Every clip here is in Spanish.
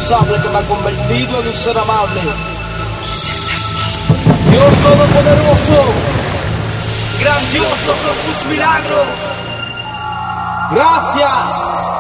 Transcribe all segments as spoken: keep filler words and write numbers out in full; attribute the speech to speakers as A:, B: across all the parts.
A: responsable que me ha convertido en un ser amable. Dios Todopoderoso, grandiosos son tus milagros. Gracias.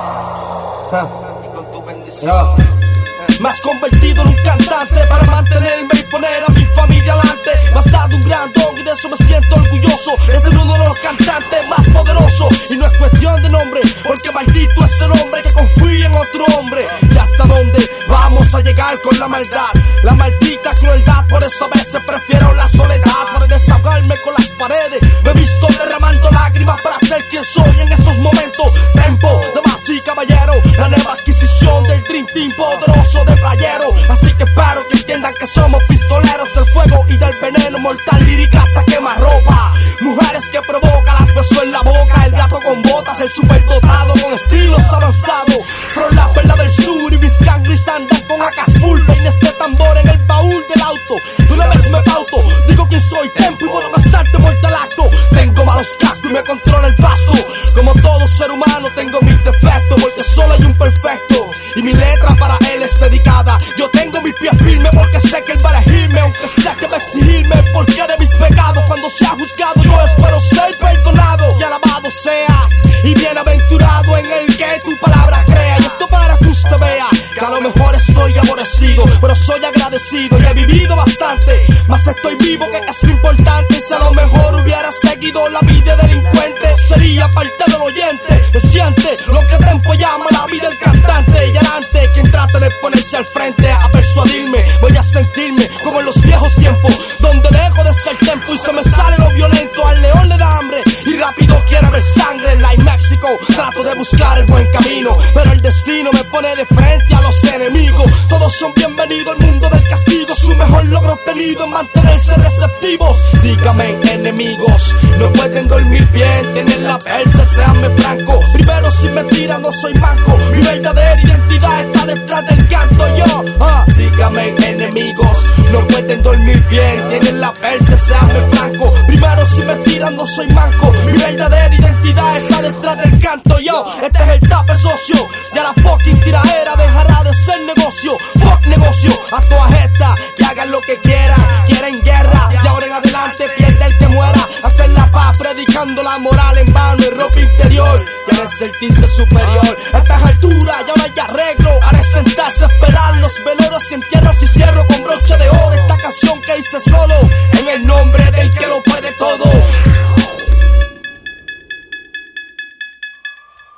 A: Y con tu bendición. Me has convertido en un cantante para mantenerme y poner a mi familia adelante. Me has dado un gran don y de eso me siento orgulloso. Es el uno de los cantantes más poderosos. Y no es cuestión de nombre, porque maldito es el hombre que confía en otro hombre. ¿Y hasta dónde vamos a llegar con la maldad? La maldita crueldad, por eso a veces prefiero la soledad. Para desahogarme con las paredes me he visto derramando lágrimas para ser quien soy en estos momentos. Tempo, damas y caballero, la nueva adquisición del Dream Team poderoso de playero. Así que espero que entiendan que somos pistoleros del fuego y del veneno mortal. Líricas a quemarropa, mujeres que provoca, las beso en la boca. El gato con botas, el superdotado con estilos avanzados. Por la perla del sur y mis cangris andan con acas full. Peines de tambor en el baúl del auto. De una vez me pauto, digo quién soy, tempo, y puedo pasarte muerto al acto. Tengo malos cascos y me controla el pasto. Como todo ser humano tengo mis defectos, porque solo hay un perfecto y mi letra para él es dedicada. Yo tengo mis pies firmes porque sé que él va a elegirme, aunque sé que va a exigirme el porqué de mis pecados. Cuando sea juzgado yo espero ser perdonado y alabado seas y bienaventurado en el que tu palabra crea. Y esto para que usted vea que a lo mejor estoy aborrecido, pero soy agradecido y he vivido bastante. Más estoy vivo, que es lo importante. Y si a lo mejor hubiera seguido la vida delincuente, sería parte del oyente. Me siente lo que Tempo llama la vida del cantante. Y adelante quien trate de ponerse al frente a persuadirme, voy a sentirme como en los viejos tiempos, donde dejo de ser Tempo y se me sale lo violento. Al león le da hambre y rápido quiere ver sangre. Like México, trato de buscar el buen camino, pero el destino me pone de frente a los enemigos. Todos son bienvenidos al mundo del castigo. Su mejor logro obtenido es mantenerse receptivos. Dígame, enemigos, no pueden dormir bien, tienen la persa, seanme franco. Primero, sin mentira, no soy manco. Mi verdadera identidad está detrás del canto. Yo, ah, dígame, enemigos, no pueden dormir bien, tienen la persa, seanme franco. Primero, sin mentira, no soy manco. Mi verdadera identidad está detrás del canto. Yo, este es el tape socio, ya la fucking tiraera dejará de ser negocio. Fuck negocio, a todas estas que hagan lo que quieran. Quieren guerra, de ahora en adelante pierde el que muera. Hacer la paz predicando la moral en vano y ropa interior. Quieren sentirse superior. A estas alturas ya no hay arreglo. Ahora es sentarse a esperar los velorios y entierros. Y cierro con broche de oro esta canción que hice solo, en el nombre del que lo puede todo.